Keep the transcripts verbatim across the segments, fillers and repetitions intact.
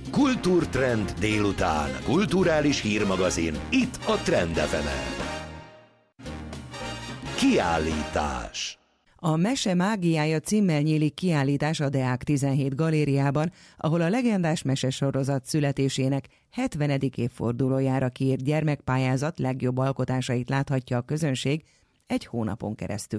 Kultúrtrend délután. Kulturális hírmagazin. Itt a Trend ef emen. Kiállítás. A Mese mágiája címmel nyílik kiállítás a Deák tizenhét galériában, ahol a legendás mesesorozat születésének hetvenedik évfordulójára kiírt gyermekpályázat legjobb alkotásait láthatja a közönség egy hónapon keresztül.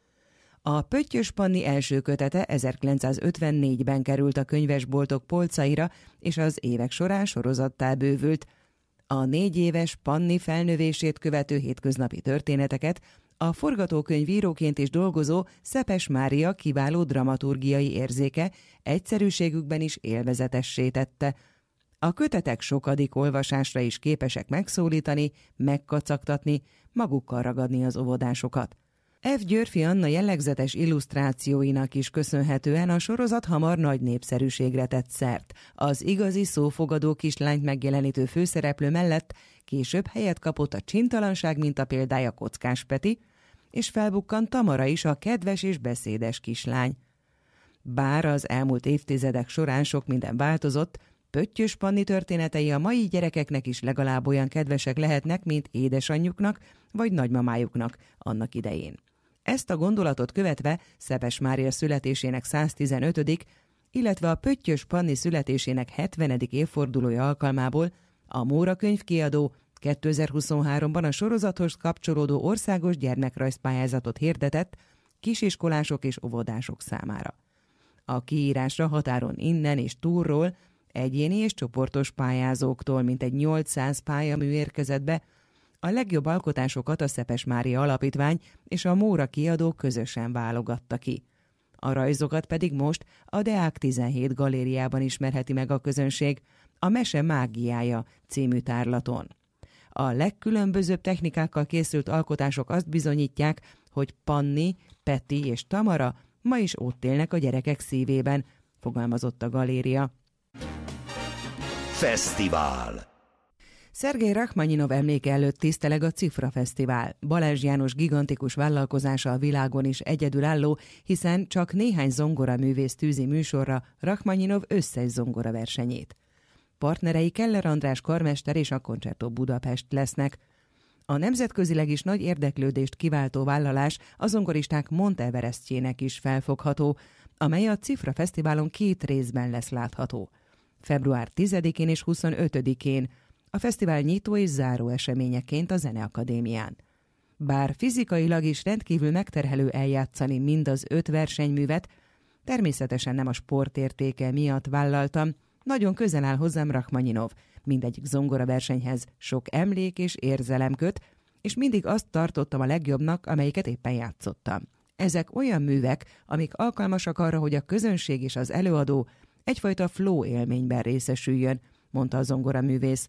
A Pöttyös Panni első kötete ezerkilencszázötvennégyben került a könyvesboltok polcaira, és az évek során sorozattá bővült. A négy éves Panni felnövését követő hétköznapi történeteket a forgatókönyvíróként is dolgozó Szepes Mária kiváló dramaturgiai érzéke egyszerűségükben is élvezetessé tette. A kötetek sokadik olvasásra is képesek megszólítani, megkacagtatni, magukkal ragadni az óvodásokat. F. Györfi Anna jellegzetes illusztrációinak is köszönhetően a sorozat hamar nagy népszerűségre tett szert. Az igazi szófogadó kislányt megjelenítő főszereplő mellett később helyet kapott a Csintalanság mintapéldája Kockás Peti, és felbukkant Tamara is, a kedves és beszédes kislány. Bár az elmúlt évtizedek során sok minden változott, Pöttyös Panni történetei a mai gyerekeknek is legalább olyan kedvesek lehetnek, mint édesanyjuknak vagy nagymamájuknak annak idején. Ezt a gondolatot követve Szepes Mária születésének száztizenötödik illetve a Pöttyös Panni születésének hetvenedik évfordulója alkalmából a Móra könyvkiadó kétezer-huszonháromban a sorozathoz kapcsolódó országos gyermekrajzpályázatot hirdetett kisiskolások és óvodások számára. A kiírásra határon innen és túlról egyéni és csoportos pályázóktól mintegy nyolcszáz pályamű érkezett be. A legjobb alkotásokat a Szepes Mária Alapítvány és a Móra kiadó közösen válogatta ki. A rajzokat pedig most a Deák tizenhét galériában ismerheti meg a közönség a Mese mágiája című tárlaton. A legkülönbözőbb technikákkal készült alkotások azt bizonyítják, hogy Panni, Peti és Tamara ma is ott élnek a gyerekek szívében, fogalmazott a galéria. Fesztivál. Szergej Rachmaninov emléke előtt tiszteleg a Cifra Fesztivál. Balázs János gigantikus vállalkozása a világon is egyedülálló, hiszen csak néhány zongoraművész tűzi műsorra Rachmaninov összes zongoraversenyét. Partnerei Keller András karmester és a Concerto Budapest lesznek. A nemzetközileg is nagy érdeklődést kiváltó vállalás a zongoristák Monteverestjének is felfogható, amely a Cifra Fesztiválon két részben lesz látható. február tizedikén és huszonötödikén, a fesztivál nyitó és záró eseményeként a Zeneakadémián. Bár fizikailag is rendkívül megterhelő eljátszani mind az öt versenyművet, természetesen nem a sportértéke miatt vállaltam, nagyon közel áll hozzám Rachmaninov, mindegyik zongoraversenyhez sok emlék és érzelem köt, és mindig azt tartottam a legjobbnak, amelyiket éppen játszottam. Ezek olyan művek, amik alkalmasak arra, hogy a közönség és az előadó egyfajta flow élményben részesüljön, mondta a zongoraművész.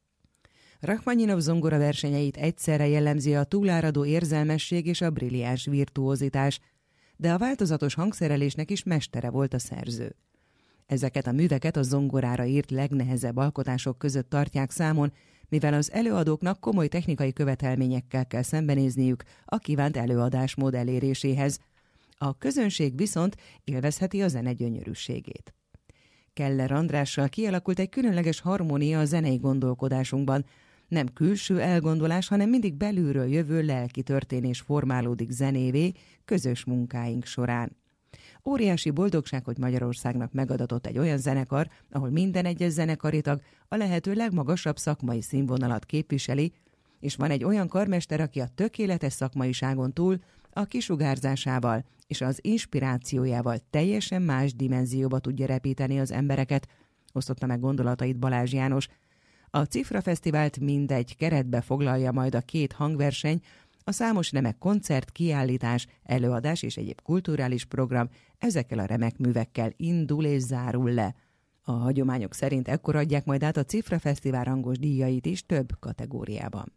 Rachmaninov zongoraversenyeit egyszerre jellemzi a túláradó érzelmesség és a brilliáns virtuózitás, de a változatos hangszerelésnek is mestere volt a szerző. Ezeket a műveket a zongorára írt legnehezebb alkotások között tartják számon, mivel az előadóknak komoly technikai követelményekkel kell szembenézniük a kívánt előadásmód eléréséhez. A közönség viszont élvezheti a zene gyönyörűségét. Keller Andrással kialakult egy különleges harmónia a zenei gondolkodásunkban. Nem külső elgondolás, hanem mindig belülről jövő lelki történés formálódik zenévé közös munkáink során. Óriási boldogság, hogy Magyarországnak megadatott egy olyan zenekar, ahol minden egyes zenekari tag a lehető legmagasabb szakmai színvonalat képviseli, és van egy olyan karmester, aki a tökéletes szakmaiságon túl a kisugárzásával és az inspirációjával teljesen más dimenzióba tudja repíteni az embereket, osztotta meg gondolatait Balázs János. A Cifra Fesztivált mindegy keretbe foglalja majd a két hangverseny, a számos remek koncert, kiállítás, előadás és egyéb kulturális program ezekkel a remek művekkel indul és zárul le. A hagyományok szerint ekkor adják majd át a Cifra Fesztivál rangos díjait is több kategóriában.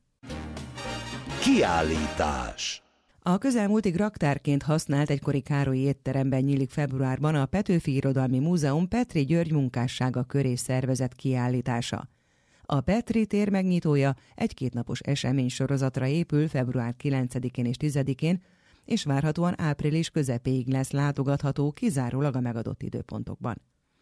Kiállítás. A közelmúltig raktárként használt egykori Károlyi étteremben nyílik februárban a Petőfi Irodalmi Múzeum Petri György munkássága köré szervezett kiállítása. A Petri tér megnyitója egy kétnapos eseménysorozatra épül február kilencedikén és tizedikén, és várhatóan április közepéig lesz látogatható kizárólag a megadott időpontokban.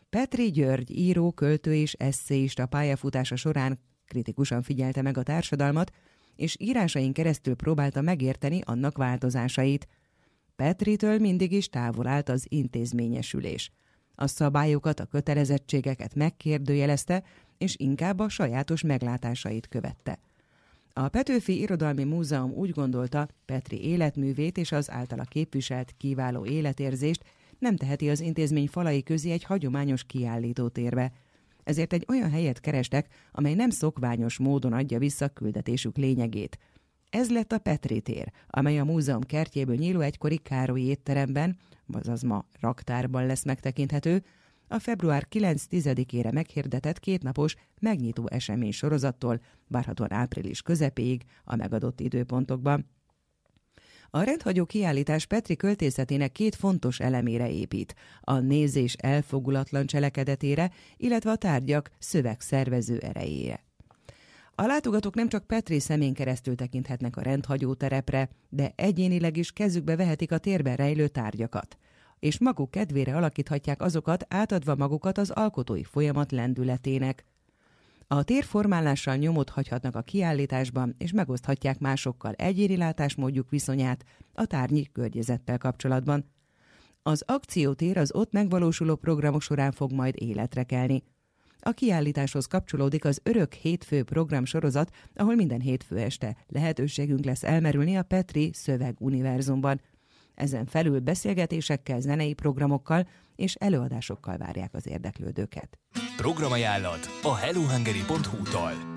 Petri György író, költő és esszéista pályafutása során kritikusan figyelte meg a társadalmat, és írásain keresztül próbálta megérteni annak változásait. Petritől mindig is távol állt az intézményesülés. A szabályokat, a kötelezettségeket megkérdőjelezte, és inkább a sajátos meglátásait követte. A Petőfi Irodalmi Múzeum úgy gondolta, Petri életművét és az általa képviselt kiváló életérzést nem teheti az intézmény falai közé egy hagyományos kiállítótérbe. Ezért egy olyan helyet kerestek, amely nem szokványos módon adja vissza küldetésük lényegét. Ez lett a Petri tér, amely a múzeum kertjéből nyíló egykori Károlyi étteremben, azaz ma raktárban lesz megtekinthető, a február kilenc-tizedikére meghirdetett kétnapos megnyitó esemény sorozattól, várhatóan április közepéig a megadott időpontokban. A rendhagyó kiállítás Petri költészetének két fontos elemére épít, a nézés elfogulatlan cselekedetére, illetve a tárgyak szövegszervező erejére. A látogatók nem csak Petri szemén keresztül tekinthetnek a rendhagyó terepre, de egyénileg is kezükbe vehetik a térben rejlő tárgyakat, és maguk kedvére alakíthatják azokat, átadva magukat az alkotói folyamat lendületének. A térformálással nyomot hagyhatnak a kiállításban, és megoszthatják másokkal egyéni látásmódjuk viszonyát a tárgyi környezettel kapcsolatban. Az akciótér az ott megvalósuló programok során fog majd életre kelni. A kiállításhoz kapcsolódik az Örök hétfő programsorozat, ahol minden hétfő este lehetőségünk lesz elmerülni a Petri szöveguniverzumban. Ezen felül beszélgetésekkel, zenei programokkal és előadásokkal várják az érdeklődőket. Programajánlat a hellohungary pont hu-tól.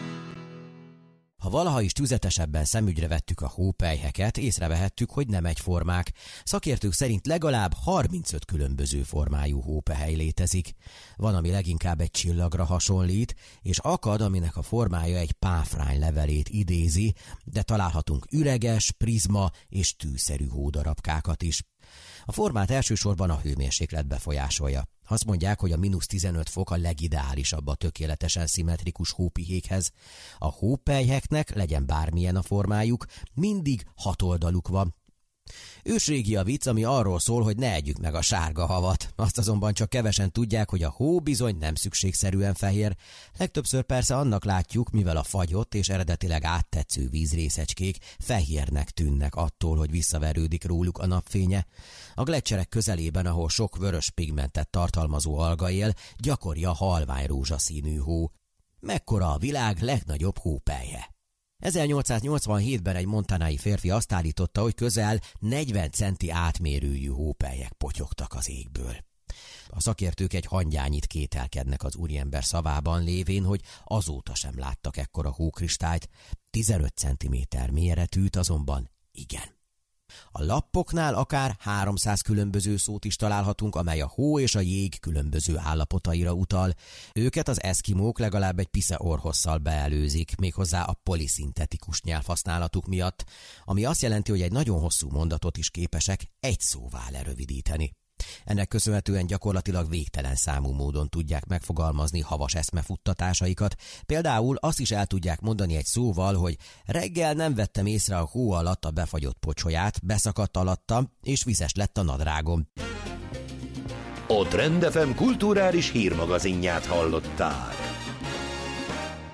Ha valaha is tüzetesebben szemügyre vettük a hópelyheket, észrevehettük, hogy nem egyformák. Szakértők szerint legalább harmincöt különböző formájú hópehely létezik. Van, ami leginkább egy csillagra hasonlít, és akad, aminek a formája egy páfrány levelét idézi, de találhatunk üreges, prizma és tűszerű hódarabkákat is. A formát elsősorban a hőmérséklet befolyásolja. Azt mondják, hogy a mínusz tizenöt fok a legideálisabb a tökéletesen szimmetrikus hópihékhez. A hópelyheknek, legyen bármilyen a formájuk, mindig hat oldaluk van. Ősrégi a vicc, ami arról szól, hogy ne együk meg a sárga havat. Azt azonban csak kevesen tudják, hogy a hó bizony nem szükségszerűen fehér. Legtöbbször persze annak látjuk, mivel a fagyott és eredetileg áttetsző vízrészecskék fehérnek tűnnek attól, hogy visszaverődik róluk a napfénye. A gleccserek közelében, ahol sok vörös pigmentet tartalmazó alga él, gyakori a halvány rózsaszínű hó. Mekkora a világ legnagyobb hópelyhe? ezernyolcszáznyolcvanhétben egy montanai férfi azt állította, hogy közel negyven centi átmérőjű hópelyhek potyogtak az égből. A szakértők egy hangyányit kételkednek az úriember szavában, lévén, hogy azóta sem láttak ekkora hókristályt, tizenöt centiméter méretűt azonban igen. A lappoknál akár háromszáz különböző szót is találhatunk, amely a hó és a jég különböző állapotaira utal. Őket az eszkimók legalább egy pisze orrhosszal beelőzik, méghozzá a poliszintetikus nyelvhasználatuk miatt, ami azt jelenti, hogy egy nagyon hosszú mondatot is képesek egy szóvá lerövidíteni. Ennek köszönhetően gyakorlatilag végtelen számú módon tudják megfogalmazni havas eszmefuttatásaikat. Például azt is el tudják mondani egy szóval, hogy reggel nem vettem észre a hó alatt a befagyott pocsolyát, beszakadt alattam, és vizes lett a nadrágom. A Trend ef em kulturális hírmagazinját hallották.